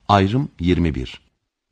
Ayrım 21.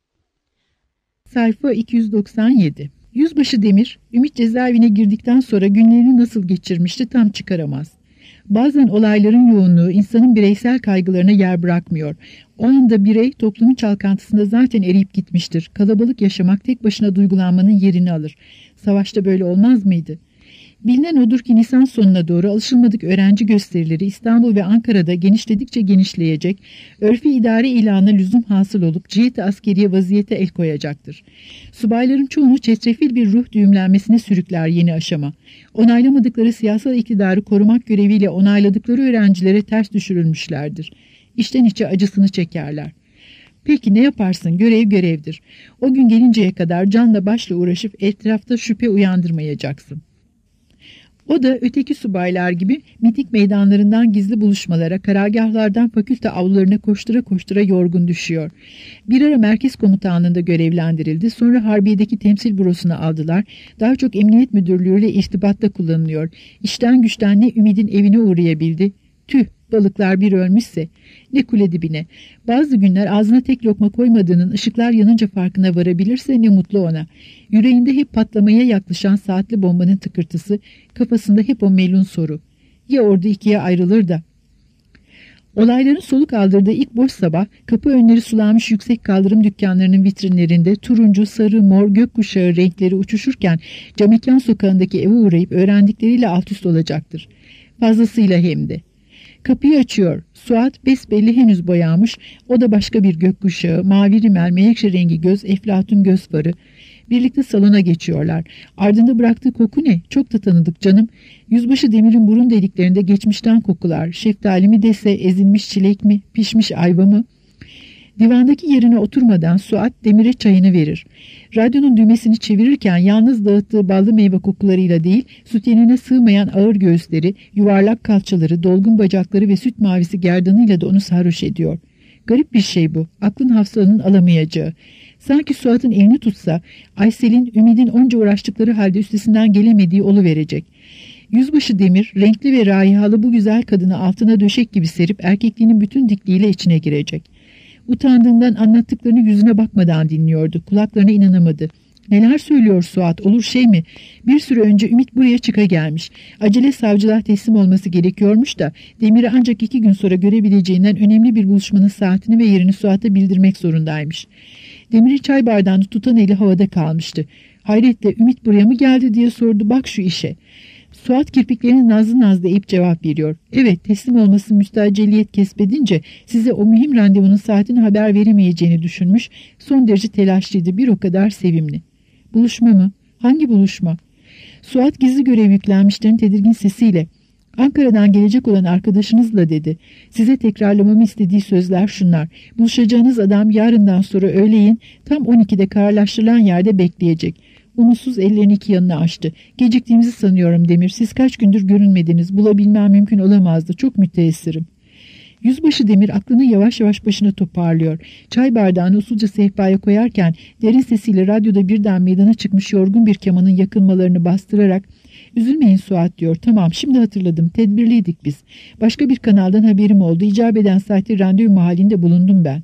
Sayfa 297. Yüzbaşı Demir, Ümit cezaevine girdikten sonra günlerini nasıl geçirmişti tam çıkaramaz. Bazen olayların yoğunluğu insanın bireysel kaygılarına yer bırakmıyor. O anda birey toplumun çalkantısında zaten eriyip gitmiştir. Kalabalık yaşamak tek başına duygulanmanın yerini alır. Savaşta böyle olmaz mıydı? Bilinen odur ki Nisan sonuna doğru alışılmadık öğrenci gösterileri İstanbul ve Ankara'da genişledikçe genişleyecek, örfi idare ilanına lüzum hasıl olup cihet-i askeriye vaziyete el koyacaktır. Subayların çoğunu çetrefil bir ruh düğümlenmesine sürükler yeni aşama. Onaylamadıkları siyasal iktidarı korumak göreviyle onayladıkları öğrencilere ters düşürülmüşlerdir. İçten içe acısını çekerler. Peki ne yaparsın? Görev görevdir. O gün gelinceye kadar canla başla uğraşıp etrafta şüphe uyandırmayacaksın. O da öteki subaylar gibi miting meydanlarından gizli buluşmalara, karargahlardan fakülte avlularına koştura koştura yorgun düşüyor. Bir ara merkez komutanlığında görevlendirildi. Sonra Harbiye'deki temsil bürosuna aldılar. Daha çok emniyet müdürlüğüyle irtibatta kullanılıyor. İşten güçten ne Ümid'in evine uğrayabildi. Tüh, balıklar bir ölmüşse. Ne kule dibine. Bazı günler ağzına tek lokma koymadığının ışıklar yanınca farkına varabilirse ne mutlu ona. Yüreğinde hep patlamaya yaklaşan saatli bombanın tıkırtısı, kafasında hep o melun soru. Ya ordu ikiye ayrılır da? Olayların soluk aldırdığı ilk boş sabah, kapı önleri sulanmış yüksek kaldırım dükkanlarının vitrinlerinde turuncu, sarı, mor, gökkuşağı renkleri uçuşurken Camekan sokağındaki eve uğrayıp öğrendikleriyle alt üst olacaktır. Fazlasıyla hem de. Kapıyı açıyor. Suat besbelli henüz boyanmış. O da başka bir gökkuşağı, mavi rimel, menekşe rengi göz, eflatun göz farı. Birlikte salona geçiyorlar. Ardında bıraktığı koku ne? Çok da tanıdık canım. Yüzbaşı Demir'in burun deliklerinde geçmişten kokular. Şeftali mi dese, ezilmiş çilek mi, pişmiş ayva mı? Divandaki yerine oturmadan Suat Demir'e çayını verir. Radyonun düğmesini çevirirken yalnız dağıttığı ballı meyve kokularıyla değil, sütyenine sığmayan ağır göğüsleri, yuvarlak kalçaları, dolgun bacakları ve süt mavisi gerdanıyla da onu sarhoş ediyor. Garip bir şey bu. Aklın hafsalanın alamayacağı. Sanki Suat'ın elini tutsa, Aysel'in, Ümid'in onca uğraştıkları halde üstesinden gelemediği oluverecek. Yüzbaşı Demir, renkli ve raihalı bu güzel kadını altına döşek gibi serip erkekliğinin bütün dikliğiyle içine girecek. Utandığından anlattıklarını yüzüne bakmadan dinliyordu. Kulaklarına inanamadı. Neler söylüyor Suat? Olur şey mi? Bir süre önce Ümit buraya çıka gelmiş. Acele savcılığa teslim olması gerekiyormuş da Demir'i ancak 2 gün sonra görebileceğinden önemli bir buluşmanın saatini ve yerini Suat'a bildirmek zorundaymış. Demir'in çay bardağını tutan eli havada kalmıştı. Hayretle Ümit buraya mı geldi diye sordu. Bak şu işe. Suat kirpiklerini nazlı nazlı eğip cevap veriyor. Evet, teslim olması müstaciliyet kesbedince size o mühim randevunun saatini haber veremeyeceğini düşünmüş. Son derece telaşlıydı, bir o kadar sevimli. Buluşma mı? Hangi buluşma? Suat gizli görev yüklenmişlerin tedirgin sesiyle. Ankara'dan gelecek olan arkadaşınızla dedi. Size tekrarlamamı istediği sözler şunlar. Buluşacağınız adam yarından sonra öğleyin tam 12'de kararlaştırılan yerde bekleyecek. Umutsuz ellerini iki yanına açtı. Geciktiğimizi sanıyorum Demir. Siz kaç gündür görünmediniz. Bulabilmem mümkün olamazdı. Çok müteessirim. Yüzbaşı Demir aklını yavaş yavaş başına toparlıyor. Çay bardağını usulca sehpaya koyarken derin sesiyle radyoda birden meydana çıkmış yorgun bir kemanın yakınmalarını bastırarak "Üzülmeyin Suat" diyor. "Tamam, şimdi hatırladım. Tedbirliydik biz. Başka bir kanaldan haberim oldu. İcap eden saatte randevu mahallinde bulundum ben."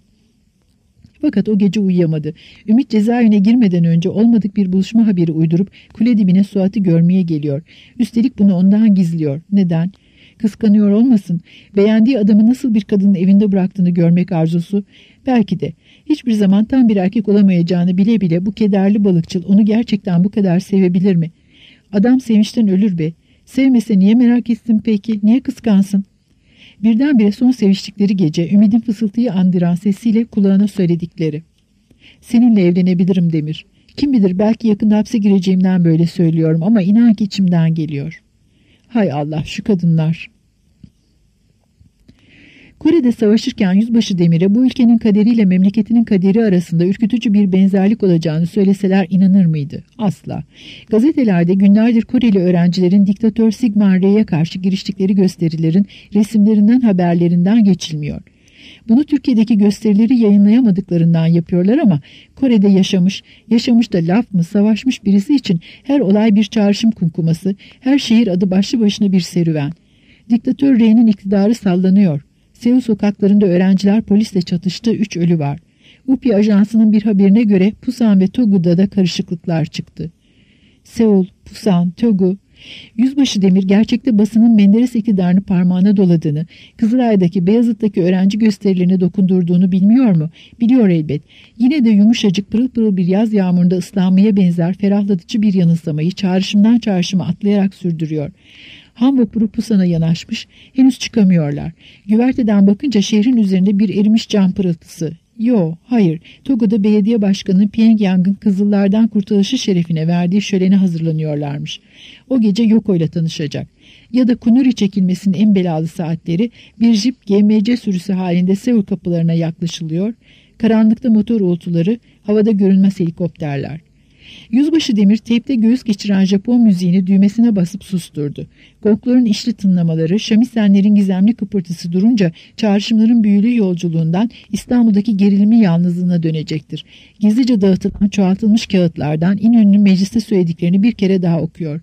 Fakat o gece uyuyamadı. Ümit cezaevine girmeden önce olmadık bir buluşma haberi uydurup kule dibine Suat'ı görmeye geliyor. Üstelik bunu ondan gizliyor. Neden? Kıskanıyor olmasın. Beğendiği adamı nasıl bir kadının evinde bıraktığını görmek arzusu. Belki de. Hiçbir zaman tam bir erkek olamayacağını bile bile bu kederli balıkçıl onu gerçekten bu kadar sevebilir mi? Adam sevinçten ölür be. Sevmese niye merak etsin peki? Niye kıskansın? Birdenbire son seviştikleri gece Ümid'in fısıltıyı andıran sesiyle kulağına söyledikleri. "Seninle evlenebilirim Demir. Kim bilir belki yakında hapse gireceğimden böyle söylüyorum ama inan ki içimden geliyor." Hay Allah, şu kadınlar. Kore'de savaşırken Yüzbaşı Demir'e bu ülkenin kaderiyle memleketinin kaderi arasında ürkütücü bir benzerlik olacağını söyleseler inanır mıydı? Asla. Gazetelerde günlerdir Koreli öğrencilerin diktatör Sigmund Rey'e karşı giriştikleri gösterilerin resimlerinden, haberlerinden geçilmiyor. Bunu Türkiye'deki gösterileri yayınlayamadıklarından yapıyorlar ama Kore'de yaşamış da laf mı, savaşmış birisi için her olay bir çağrışım kumkuması, her şehir adı başlı başına bir serüven. Diktatör Rey'nin iktidarı sallanıyor. Seul sokaklarında öğrenciler polisle çatıştı, 3 ölü var. UPI ajansının bir haberine göre Pusan ve Togu'da da karışıklıklar çıktı. Seul, Pusan, Togu. Yüzbaşı Demir gerçekte basının Menderes iktidarını parmağına doladığını, Kızılay'daki, Beyazıt'taki öğrenci gösterilerine dokundurduğunu bilmiyor mu? Biliyor elbet. Yine de yumuşacık pırıl pırıl bir yaz yağmurunda ıslanmaya benzer ferahlatıcı bir yanılsamayı çağrışımdan çağrışıma atlayarak sürdürüyor. Han vapuru Pusan'a yanaşmış, henüz çıkamıyorlar. Güverteden bakınca şehrin üzerinde bir erimiş cam pırıltısı. Yo, hayır. Togo'da belediye başkanının Pyongyang'ın Kızıllardan kurtuluşu şerefine verdiği şölene hazırlanıyorlarmış. O gece Yoko'yla tanışacak. Ya da Kunuri çekilmesinin en belalı saatleri bir jip GMC sürüsü halinde Seul kapılarına yaklaşılıyor. Karanlıkta motor uğultuları, havada görünmez helikopterler. Yüzbaşı Demir teypte göğüs geçiren Japon müziğini düğmesine basıp susturdu. Gongların işli tınlamaları, şamisenlerin gizemli kıpırtısı durunca çağrışımların büyülü yolculuğundan İstanbul'daki gerilimi yalnızlığına dönecektir. Gizlice dağıtılan çoğaltılmış kağıtlardan İnönü'nün mecliste söylediklerini bir kere daha okuyor.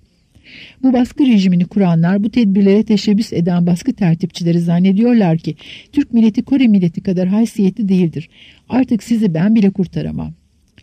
Bu baskı rejimini kuranlar, bu tedbirlere teşebbüs eden baskı tertipçileri zannediyorlar ki Türk milleti Kore milleti kadar haysiyetli değildir. Artık sizi ben bile kurtaramam.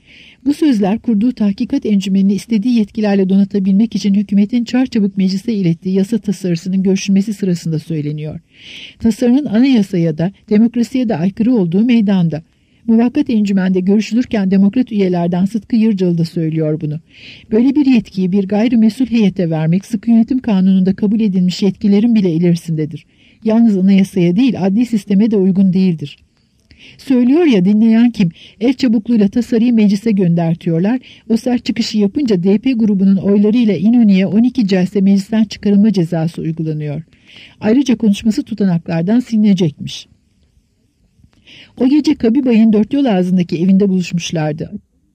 Bu sözler kurduğu tahkikat encümenini istediği yetkilerle donatabilmek için hükümetin çarçabuk meclise ilettiği yasa tasarısının görüşülmesi sırasında söyleniyor. Tasarının anayasaya da demokrasiye de aykırı olduğu meydanda. Muvakkat encümende görüşülürken demokrat üyelerden Sıtkı Yırcalı da söylüyor bunu. Böyle bir yetkiyi bir gayrimesul heyete vermek sıkı yönetim kanununda kabul edilmiş yetkilerin bile ilerisindedir. Yalnız anayasaya değil adli sisteme de uygun değildir. Söylüyor ya, dinleyen kim? El çabukluğuyla tasarıyı meclise göndertiyorlar. O sert çıkışı yapınca DP grubunun oylarıyla İnönü'ye 12 celse meclisten çıkarılma cezası uygulanıyor. Ayrıca konuşması tutanaklardan silinecekmiş. O gece Kabibay'ın dört yol ağzındaki evinde buluşmuşlardı.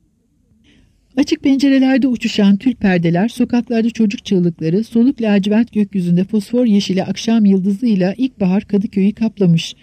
Açık pencerelerde uçuşan tül perdeler, sokaklarda çocuk çığlıkları, soluk lacivert gökyüzünde fosfor yeşili akşam yıldızıyla ilkbahar Kadıköy'ü kaplamış.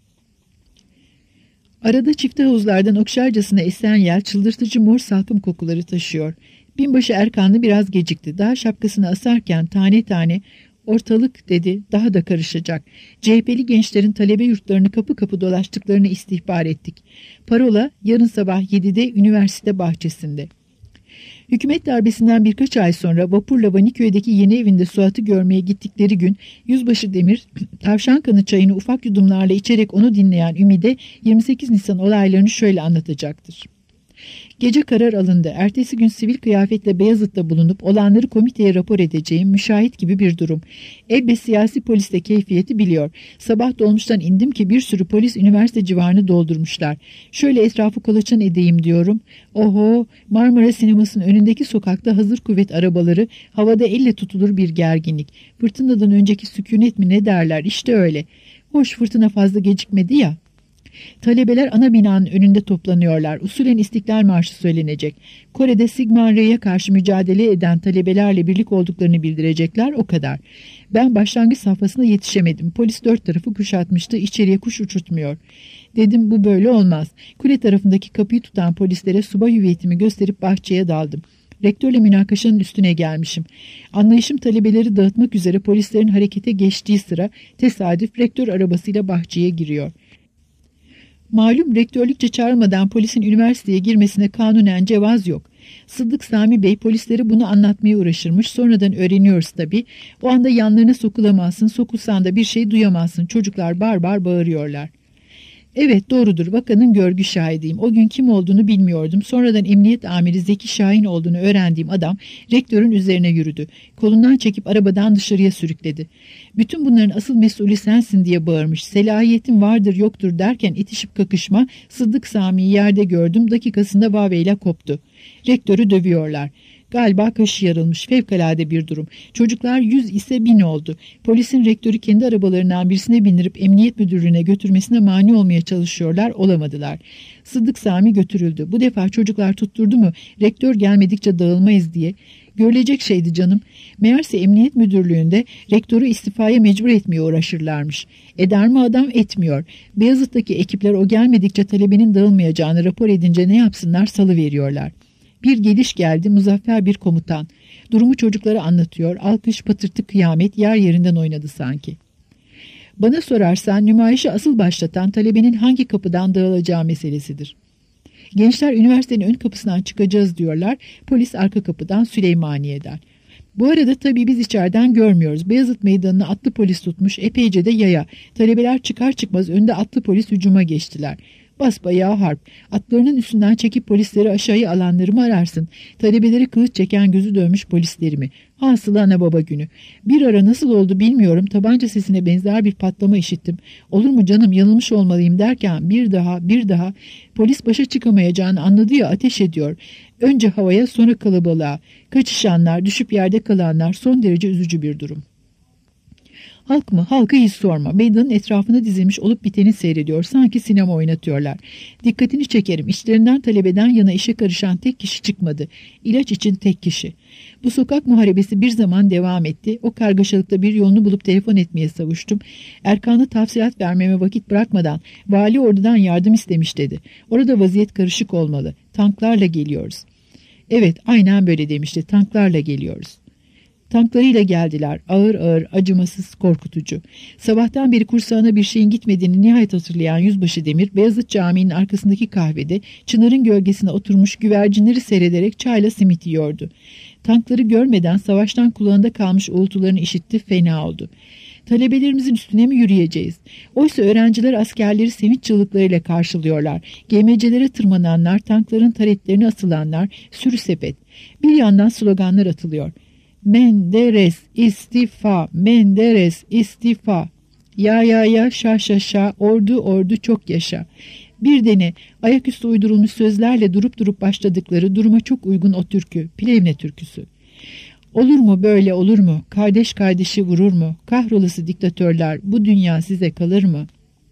Arada çifte havuzlardan okşarcasına esen yel çıldırtıcı mor salkım kokuları taşıyor. Binbaşı Erkanlı biraz gecikti. Daha şapkasını asarken tane tane ortalık dedi, daha da karışacak. CHP'li gençlerin talebe yurtlarını kapı kapı dolaştıklarını istihbar ettik. Parola yarın sabah 7'de üniversite bahçesinde. Hükümet darbesinden birkaç ay sonra vapurla Vaniköy'deki yeni evinde Suat'ı görmeye gittikleri gün Yüzbaşı Demir, tavşan kanı çayını ufak yudumlarla içerek onu dinleyen Ümide 28 Nisan olaylarını şöyle anlatacaktır. Gece karar alındı. Ertesi gün sivil kıyafetle Beyazıt'ta bulunup olanları komiteye rapor edeceğim müşahit gibi bir durum. Elbet siyasi polis de keyfiyeti biliyor. Sabah dolmuştan indim ki bir sürü polis üniversite civarını doldurmuşlar. Şöyle etrafı kolaçan edeyim diyorum. Oho, Marmara Sineması'nın önündeki sokakta hazır kuvvet arabaları, havada elle tutulur bir gerginlik. Fırtınadan önceki sükunet mi ne derler, işte öyle. Hoş, fırtına fazla gecikmedi ya. Talebeler ana binanın önünde toplanıyorlar. Usulen İstiklal Marşı söylenecek. Kore'de Sigma Ray'e karşı mücadele eden talebelerle birlik olduklarını bildirecekler, o kadar. Ben başlangıç safhasına yetişemedim. Polis dört tarafı kuşatmıştı. İçeriye kuş uçurtmuyor. Dedim bu böyle olmaz. Kule tarafındaki kapıyı tutan polislere subay hüviyetimi gösterip bahçeye daldım. Rektörle münakaşanın üstüne gelmişim. Anlayışım talebeleri dağıtmak üzere polislerin harekete geçtiği sıra tesadüf rektör arabasıyla bahçeye giriyor. Malum rektörlükçe çağrılmadan polisin üniversiteye girmesine kanunen cevaz yok. Sıddık Sami Bey polisleri bunu anlatmaya uğraşırmış. Sonradan öğreniyoruz tabii. O anda yanlarına sokulamazsın, sokulsan da bir şey duyamazsın. Çocuklar barbar bağırıyorlar. Evet doğrudur, vakanın görgü şahidiyim. O gün kim olduğunu bilmiyordum. Sonradan emniyet amiri Zeki Şahin olduğunu öğrendiğim adam rektörün üzerine yürüdü. Kolundan çekip arabadan dışarıya sürükledi. Bütün bunların asıl mesulü sensin diye bağırmış. Selahiyetin vardır yoktur derken itişip kakışma, Sıddık Sami'yi yerde gördüm, dakikasında vaveyle koptu. Rektörü dövüyorlar. Galiba kaşı yarılmış, fevkalade bir durum. Çocuklar 100 ise 1000 oldu. Polisin rektörü kendi arabalarından birisine bindirip emniyet müdürlüğüne götürmesine mani olmaya çalışıyorlar, olamadılar. Sıddık Sami götürüldü. Bu defa çocuklar tutturdu mu rektör gelmedikçe dağılmayız diye. Görülecek şeydi canım. Meğerse emniyet müdürlüğünde rektörü istifaya mecbur etmeye uğraşırlarmış. Eder mi adam, etmiyor. Beyazıt'taki ekipler o gelmedikçe talebenin dağılmayacağını rapor edince ne yapsınlar, salıveriyorlar. Bir geliş geldi, muzaffer bir komutan. Durumu çocuklara anlatıyor. Alkış, patırtı, kıyamet yer yerinden oynadı sanki. Bana sorarsan nümayişi asıl başlatan talebenin hangi kapıdan dağılacağı meselesidir. Gençler üniversitenin ön kapısından çıkacağız diyorlar. Polis arka kapıdan Süleymaniye'den. Bu arada tabii biz içeriden görmüyoruz. Beyazıt Meydanı'na atlı polis tutmuş, epeyce de yaya. Talebeler çıkar çıkmaz önde atlı polis hücuma geçtiler. Basbayağı harp. Atlarının üstünden çekip polisleri aşağıya alanları mı ararsın? Talebeleri kılıç çeken gözü dönmüş polisleri mi? Hasılı ana baba günü. Bir ara nasıl oldu bilmiyorum. Tabanca sesine benzer bir patlama işittim. Olur mu canım, yanılmış olmalıyım derken bir daha polis başa çıkamayacağını anladı ya, ateş ediyor. Önce havaya, sonra kalabalığa. Kaçışanlar, düşüp yerde kalanlar, son derece üzücü bir durum. Halk mı? Halka hiç sorma. Meydanın etrafına dizilmiş olup biteni seyrediyor. Sanki sinema oynatıyorlar. Dikkatini çekerim. İçlerinden talebeden yana işe karışan tek kişi çıkmadı. İlaç için tek kişi. Bu sokak muharebesi bir zaman devam etti. O kargaşalıkta bir yolunu bulup telefon etmeye savuştum. Erkan'a tavsiyat vermeme vakit bırakmadan vali ordudan yardım istemiş dedi. Orada vaziyet karışık olmalı. Tanklarla geliyoruz. Evet, aynen böyle demişti. Tanklarla geliyoruz. Tanklarıyla geldiler. Ağır ağır, acımasız, korkutucu. Sabahtan beri kursağına bir şeyin gitmediğini nihayet hatırlayan Yüzbaşı Demir, Beyazıt Camii'nin arkasındaki kahvede çınarın gölgesine oturmuş güvercinleri seyrederek çayla simit yiyordu. Tankları görmeden savaştan kulağında kalmış uğultularını işitti, fena oldu. Talebelerimizin üstüne mi yürüyeceğiz? Oysa öğrenciler askerleri sevinç çığlıklarıyla karşılıyorlar. GMC'lere tırmananlar, tankların taretlerine asılanlar, sürü sepet. Bir yandan sloganlar atılıyor. Menderes istifa, Menderes istifa. Ya, şa, ordu çok yaşa. Bir dene ayaküstü uydurulmuş sözlerle durup başladıkları duruma çok uygun o türkü, Plevne türküsü. Olur mu böyle, olur mu? Kardeş kardeşi vurur mu? Kahrolası diktatörler, bu dünya size kalır mı?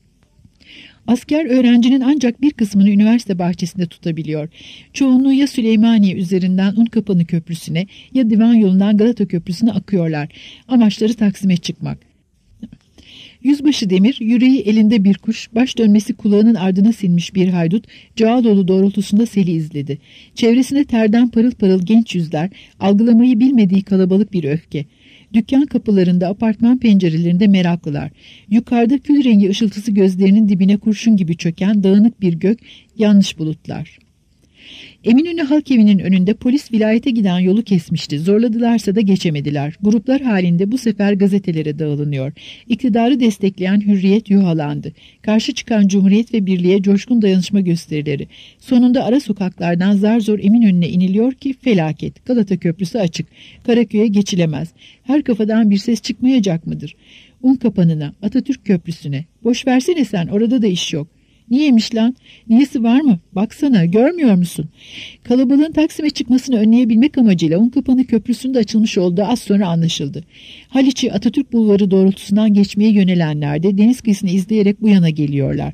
Asker öğrencinin ancak bir kısmını üniversite bahçesinde tutabiliyor. Çoğunluğu ya Süleymaniye üzerinden Unkapanı Köprüsü'ne ya Divan yolundan Galata Köprüsü'ne akıyorlar. Amaçları Taksim'e çıkmak. Yüzbaşı Demir, yüreği elinde bir kuş, baş dönmesi kulağının ardına sinmiş bir haydut, Cağaloğlu doğrultusunda seli izledi. Çevresinde terden parıl parıl genç yüzler, algılamayı bilmediği kalabalık bir öfke. Dükkan kapılarında, apartman pencerelerinde meraklılar. Yukarıda kül rengi ışıltısı gözlerinin dibine kurşun gibi çöken dağınık bir gök, yanlış bulutlar. Eminönü Halk Evi'nin önünde polis vilayete giden yolu kesmişti. Zorladılarsa da geçemediler. Gruplar halinde bu sefer gazetelere dağılınıyor. İktidarı destekleyen Hürriyet yuhalandı. Karşı çıkan Cumhuriyet ve Birliğe coşkun dayanışma gösterileri. Sonunda ara sokaklardan zar zor Eminönü'ne iniliyor ki felaket. Galata Köprüsü açık. Karaköy'e geçilemez. Her kafadan bir ses çıkmayacak mıdır? Unkapanı'na, Atatürk Köprüsü'ne. Boş versene sen, orada da iş yok. Niyeymiş lan? Niyesi var mı? Baksana, görmüyor musun? Kalabalığın Taksim'e çıkmasını önleyebilmek amacıyla Unkapanı Köprüsü'nde açılmış olduğu az sonra anlaşıldı. Haliç'i Atatürk Bulvarı doğrultusundan geçmeye yönelenler de deniz kıyısını izleyerek bu yana geliyorlar.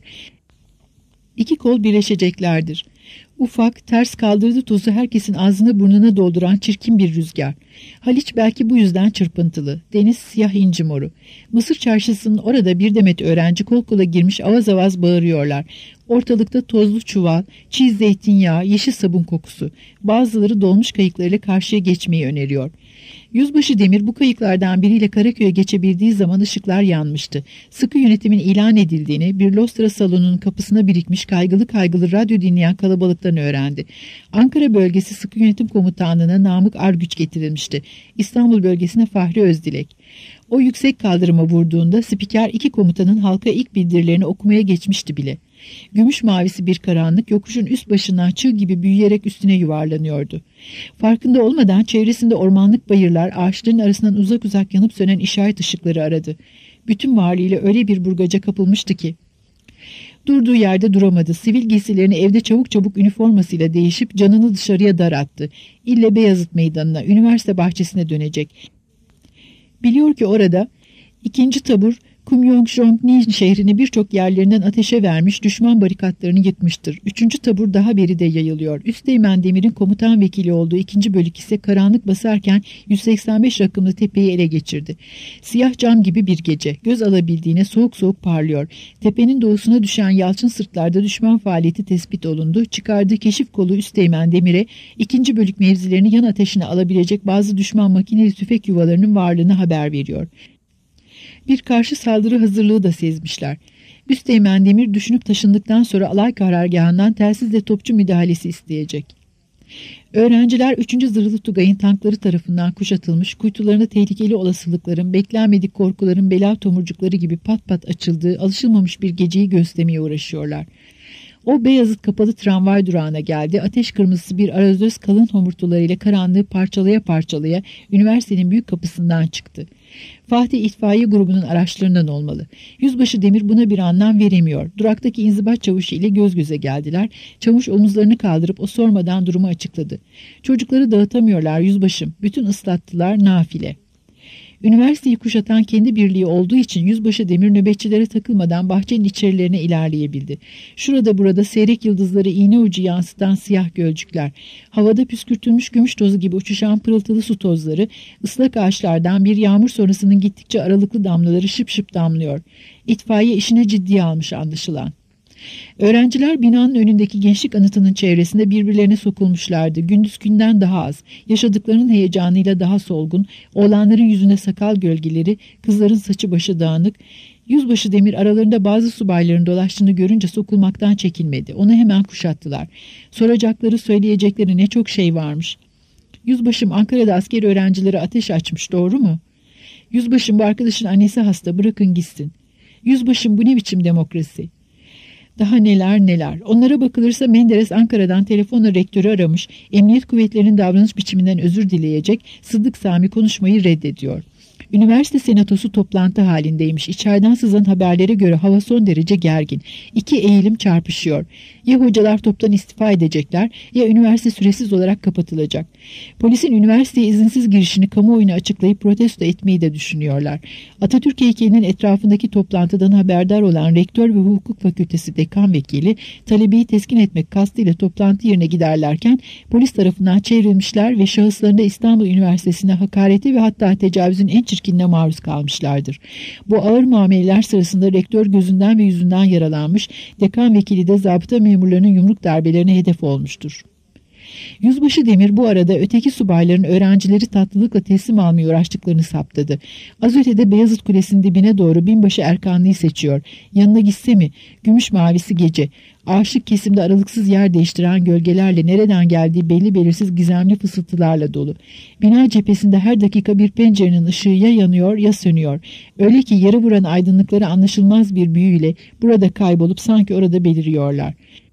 İki kol birleşeceklerdir. Ufak, ters kaldırdığı tozu herkesin ağzına burnuna dolduran çirkin bir rüzgar. Haliç belki bu yüzden çırpıntılı. Deniz siyah inci moru. Mısır çarşısının orada bir demet öğrenci kol kola girmiş avaz avaz bağırıyorlar. Ortalıkta tozlu çuval, çiğ zeytinyağı, yeşil sabun kokusu. Bazıları dolmuş kayıklarıyla karşıya geçmeyi öneriyor. Yüzbaşı Demir bu kayıklardan biriyle Karaköy'e geçebildiği zaman ışıklar yanmıştı. Sıkı yönetimin ilan edildiğini, bir Lostra salonunun kapısına birikmiş kaygılı kaygılı radyo dinleyen kalabalıktan öğrendi. Ankara bölgesi Sıkı Yönetim Komutanlığı'na Namık Arguç getirilmişti. İstanbul bölgesine Fahri Özdilek. O yüksek kaldırıma vurduğunda spiker iki komutanın halka ilk bildirilerini okumaya geçmişti bile. Gümüş mavisi bir karanlık yokuşun üst başından çığ gibi büyüyerek üstüne yuvarlanıyordu. Farkında olmadan çevresinde ormanlık bayırlar, ağaçların arasından uzak uzak yanıp sönen işaret ışıkları aradı. Bütün varlığıyla öyle bir burgaca kapılmıştı ki. Durduğu yerde duramadı. Sivil giysilerini evde çabuk çabuk üniformasıyla değişip canını dışarıya dar attı. İlle Beyazıt Meydanı'na, üniversite bahçesine dönecek. Biliyor ki orada ikinci tabur Kumyongjong-ni şehrini birçok yerlerinden ateşe vermiş, düşman barikatlarını yıkmıştır. Üçüncü tabur daha beride yayılıyor. Üsteğmen Demir'in komutan vekili olduğu ikinci bölük ise karanlık basarken 185 rakımlı tepeyi ele geçirdi. Siyah cam gibi bir gece. Göz alabildiğine soğuk soğuk parlıyor. Tepenin doğusuna düşen yalçın sırtlarda düşman faaliyeti tespit olundu. Çıkardığı keşif kolu Üsteğmen Demir'e ikinci bölük mevzilerini yan ateşine alabilecek bazı düşman makineli tüfek yuvalarının varlığını haber veriyor. Bir karşı saldırı hazırlığı da sezmişler. Üsteğmen Demir düşünüp taşındıktan sonra alay karargahından telsizle topçu müdahalesi isteyecek. Öğrenciler 3. Zırhlı Tugay'ın tankları tarafından kuşatılmış, kuytularında tehlikeli olasılıkların, beklenmedik korkuların bela tomurcukları gibi pat pat açıldığı alışılmamış bir geceyi göstermeye uğraşıyorlar. O Beyazıt kapalı tramvay durağına geldi. Ateş kırmızısı bir arazöz kalın homurtularıyla karanlığı parçalaya parçalaya üniversitenin büyük kapısından çıktı. Fatih itfaiye grubunun araçlarından olmalı. Yüzbaşı Demir buna bir anlam veremiyor. Duraktaki inzibat çavuşu ile göz göze geldiler. Çavuş omuzlarını kaldırıp o sormadan durumu açıkladı. Çocukları dağıtamıyorlar yüzbaşım. Bütün ıslattılar nafile. Üniversiteyi kuşatan kendi birliği olduğu için Yüzbaşı Demir nöbetçilere takılmadan bahçenin içerilerine ilerleyebildi. Şurada burada seyrek yıldızları iğne ucu yansıtan siyah gölcükler, havada püskürtülmüş gümüş tozu gibi uçuşan pırıltılı su tozları, ıslak ağaçlardan bir yağmur sonrasının gittikçe aralıklı damlaları şıp şıp damlıyor. İtfaiye işine ciddiye almış anlaşılan. Öğrenciler binanın önündeki gençlik anıtının çevresinde birbirlerine sokulmuşlardı. Gündüz günden daha az, yaşadıklarının heyecanıyla daha solgun, oğlanların yüzünde sakal gölgeleri, kızların saçı başı dağınık. Yüzbaşı Demir aralarında bazı subayların dolaştığını görünce sokulmaktan çekinmedi. Onu hemen kuşattılar. Soracakları, söyleyecekleri ne çok şey varmış. Yüzbaşım, Ankara'da askeri öğrencilere ateş açmış, doğru mu? Yüzbaşım, bu arkadaşın annesi hasta, bırakın gitsin. Yüzbaşım, bu ne biçim demokrasi? Daha neler neler. Onlara bakılırsa Menderes Ankara'dan telefonla rektörü aramış, emniyet kuvvetlerinin davranış biçiminden özür dileyecek, Sıddık Sami konuşmayı reddediyor. Üniversite senatosu toplantı halindeymiş. İçeriden sızan haberlere göre hava son derece gergin. İki eğilim çarpışıyor. Ya hocalar toptan istifa edecekler ya üniversite süresiz olarak kapatılacak. Polisin üniversiteye izinsiz girişini kamuoyuna açıklayıp protesto etmeyi de düşünüyorlar. Atatürk heykelinin etrafındaki toplantıdan haberdar olan rektör ve hukuk fakültesi dekan vekili talebeyi teskin etmek kastıyla toplantı yerine giderlerken polis tarafından çevrilmişler ve şahıslarında İstanbul Üniversitesi'ne hakareti ve hatta tecavüzün en çirkinine maruz kalmışlardır. Bu ağır muameleler sırasında rektör gözünden ve yüzünden yaralanmış, dekan vekili de zabıta memurlarının yumruk darbelerine hedef olmuştur. Yüzbaşı Demir bu arada öteki subayların öğrencileri tatlılıkla teslim almaya uğraştıklarını saptadı. Az ötede Beyazıt Kulesi'nin dibine doğru binbaşı Erkanlı'yı seçiyor. Yanına gitse mi? Gümüş mavisi gece. Ağaçlık kesimde aralıksız yer değiştiren gölgelerle nereden geldiği belli belirsiz gizemli fısıltılarla dolu. Bina cephesinde her dakika bir pencerenin ışığı ya yanıyor ya sönüyor. Öyle ki yere vuran aydınlıkları anlaşılmaz bir büyüyle burada kaybolup sanki orada beliriyorlar.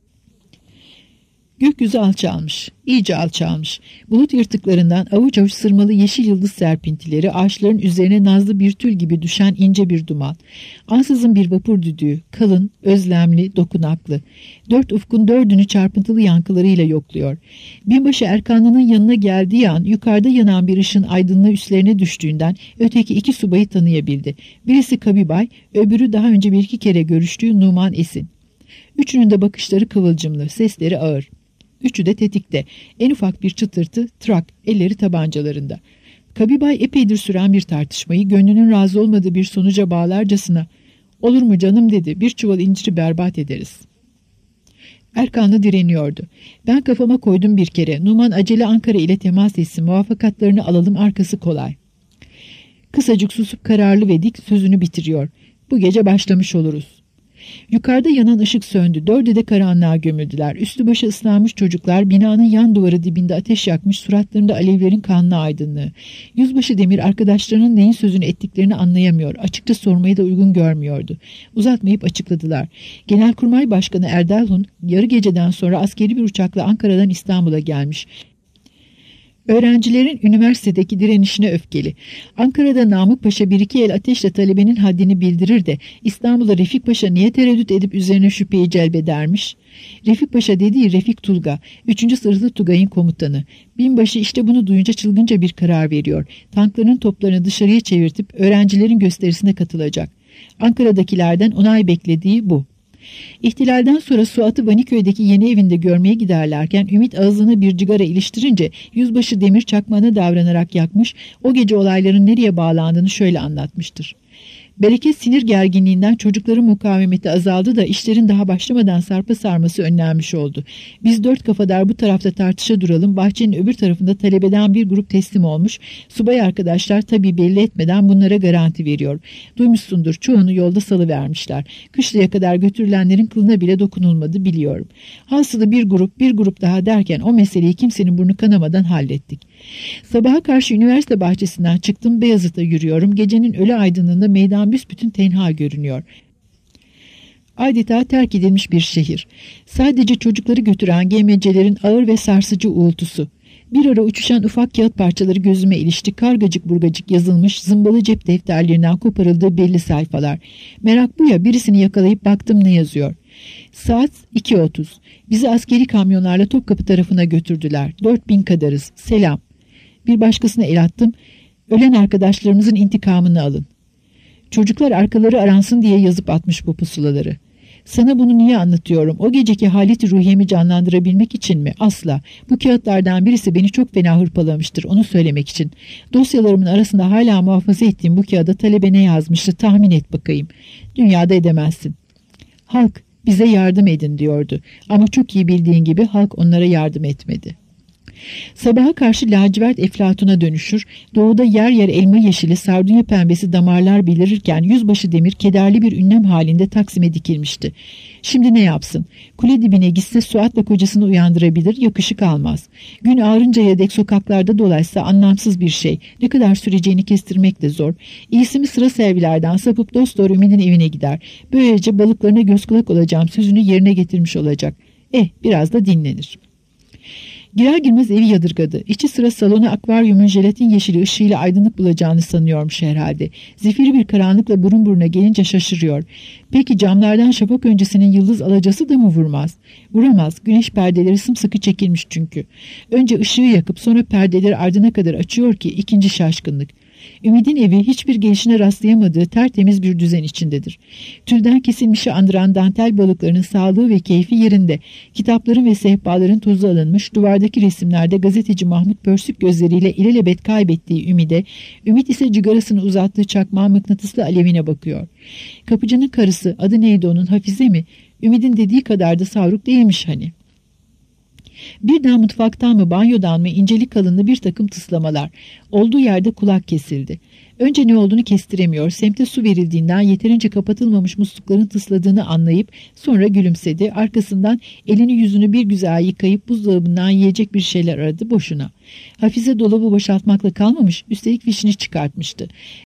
Gökyüzü alçalmış, iyice alçalmış. Bulut yırtıklarından avuç avuç sırmalı yeşil yıldız serpintileri, ağaçların üzerine nazlı bir tül gibi düşen ince bir duman. Ansızın bir vapur düdüğü, kalın, özlemli, dokunaklı. Dört ufkun dördünü çarpıntılı yankılarıyla yokluyor. Binbaşı Erkanlı'nın yanına geldiği an yukarıda yanan bir ışın aydınlığı üstlerine düştüğünden öteki iki subayı tanıyabildi. Birisi Kabibay, öbürü daha önce bir iki kere görüştüğü Numan Esin. Üçünün de bakışları kıvılcımlı, sesleri ağır. Üçü de tetikte. En ufak bir çıtırtı, trak, elleri tabancalarında. Kabibay epeydir süren bir tartışmayı gönlünün razı olmadığı bir sonuca bağlarcasına "Olur mu canım?" dedi. "Bir çuval inciri berbat ederiz." Erkanlı direniyordu. "Ben kafama koydum bir kere. Numan acele Ankara ile temas etsin. Muvaffakatlarını alalım, arkası kolay." Kısacık susup kararlı ve dik sözünü bitiriyor. "Bu gece başlamış oluruz." Yukarıda yanan ışık söndü. Dördü de karanlığa gömüldüler. Üstü başı ıslanmış çocuklar binanın yan duvarı dibinde ateş yakmış, suratlarında alevlerin kanlı aydınlığı. Yüzbaşı Demir arkadaşlarının neyin sözünü ettiklerini anlayamıyor. Açıkça sormayı da uygun görmüyordu. Uzatmayıp açıkladılar. Genelkurmay Başkanı Erdal Hun yarı geceden sonra askeri bir uçakla Ankara'dan İstanbul'a gelmiş. Öğrencilerin üniversitedeki direnişine öfkeli. Ankara'da Namık Paşa bir iki el ateşle talebenin haddini bildirir de İstanbul'da Refik Paşa niye tereddüt edip üzerine şüpheyi celbedermiş? Refik Paşa dediği Refik Tulga, 3. Zırhlı Tugay'ın komutanı. Binbaşı işte bunu duyunca çılgınca bir karar veriyor. Tankların toplarını dışarıya çevirtip öğrencilerin gösterisine katılacak. Ankara'dakilerden onay beklediği bu. İhtilalden sonra Suat'ı Vaniköy'deki yeni evinde görmeye giderlerken Ümit ağzına bir cigara iliştirince Yüzbaşı Demir çakmağına davranarak yakmış, o gece olayların nereye bağlandığını şöyle anlatmıştır. Bereket sinir gerginliğinden çocukların mukavemeti azaldı da işlerin daha başlamadan sarpa sarması önlenmiş oldu. Biz dört kafadar bu tarafta tartışa duralım, bahçenin öbür tarafında talebeden bir grup teslim olmuş. Subay arkadaşlar tabii belli etmeden bunlara garanti veriyor. Duymuşsundur, çoğunu yolda salıvermişler. Kışlaya kadar götürülenlerin kılına bile dokunulmadı, biliyorum. Hasılı bir grup daha derken o meseleyi kimsenin burnu kanamadan hallettik. Sabaha karşı üniversite bahçesinden çıktım, Beyazıt'a yürüyorum. Gecenin ölü aydınlığında meydan büsbütün tenha görünüyor. Adeta terk edilmiş bir şehir. Sadece çocukları götüren gemecelerin ağır ve sarsıcı uğultusu. Bir ara uçuşan ufak kağıt parçaları gözüme ilişti. Kargacık burgacık yazılmış, zımbalı cep defterlerinden koparıldığı belli sayfalar. Merak bu ya, birisini yakalayıp baktım ne yazıyor. Saat 2:30. Bizi askeri kamyonlarla Topkapı tarafına götürdüler. 4000 kadarız. Selam. Bir başkasına el attım. Ölen arkadaşlarımızın intikamını alın. Çocuklar arkaları aransın diye yazıp atmış bu pusulaları. Sana bunu niye anlatıyorum? O geceki haleti ruhiyemi canlandırabilmek için mi? Asla. Bu kağıtlardan birisi beni çok fena hırpalamıştır. Onu söylemek için. Dosyalarımın arasında hala muhafaza ettiğim bu kağıda talebe ne yazmıştı? Tahmin et bakayım. Dünyada edemezsin. Halk bize yardım edin diyordu. Ama çok iyi bildiğin gibi halk onlara yardım etmedi. Sabaha karşı lacivert eflatuna dönüşür, doğuda yer yer elma yeşili, sardunya pembesi damarlar belirirken yüzbaşı Demir kederli bir ünlem halinde Taksim'e dikilmişti. Şimdi ne yapsın? Kule dibine gitse Suat'la kocasını uyandırabilir, yakışık almaz. Gün ağarıncaya dek sokaklarda dolaşsa anlamsız bir şey. Ne kadar süreceğini kestirmek de zor. İyisi mi sıra servilerden sapıp dosdoğru Ümid'in evine gider. Böylece balıklarına göz kulak olacağım sözünü yerine getirmiş olacak. Biraz da dinlenir. Girer girmez evi yadırgadı. İçi sıra salona akvaryumun jelatin yeşili ışığıyla aydınlık bulacağını sanıyormuş herhalde. Zifiri bir karanlıkla burun buruna gelince şaşırıyor. Peki camlardan şafak öncesinin yıldız alacası da mı vurmaz? Vuramaz. Güneş perdeleri sımsıkı çekilmiş çünkü. Önce ışığı yakıp sonra perdeleri ardına kadar açıyor ki ikinci şaşkınlık. Ümid'in evi hiçbir gelişine rastlayamadığı tertemiz bir düzen içindedir. Tülden kesilmişi andıran dantel balıklarının sağlığı ve keyfi yerinde. Kitapların ve sehpaların tozu alınmış, duvardaki resimlerde gazeteci Mahmut pörsük gözleriyle ilelebet kaybettiği Ümid ise cigarasını uzattığı çakmağın mıknatıslı alevine bakıyor. Kapıcının karısı, adı neydi onun, Hafize mi? Ümid'in dediği kadar da savruk değilmiş hani. Birden mutfaktan mı banyodan mı incelik kalınlı bir takım tıslamalar. Olduğu yerde kulak kesildi. Önce ne olduğunu kestiremiyor. Semte su verildiğinden yeterince kapatılmamış muslukların tısladığını anlayıp sonra gülümsedi. Arkasından elini yüzünü bir güzel yıkayıp buzdolabından yiyecek bir şeyler aradı boşuna. Hafize dolabı boşaltmakla kalmamış, üstelik fişini çıkartmıştı.